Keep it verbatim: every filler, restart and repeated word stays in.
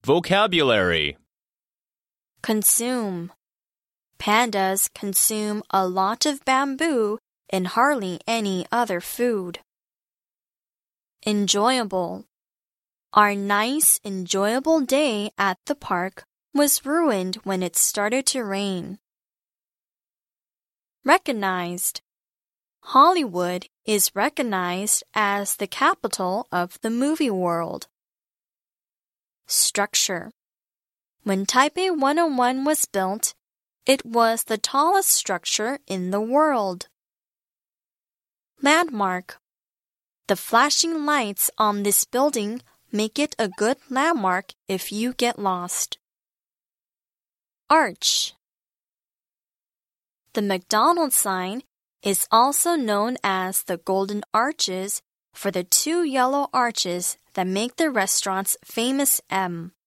Vocabulary. Consume. Pandas consume a lot of bamboo and hardly any other food. Enjoyable. Our nice, enjoyable day at the park was ruined when it started to rain. Recognized. Hollywood is recognized as the capital of the movie world. Structure. When Taipei one oh one was built, it was the tallest structure in the world. Landmark. The flashing lights on this building make it a good landmark if you get lost. Arch. The McDonald's sign is also known as the Golden Arches for the two yellow arches that make the restaurant's famous M.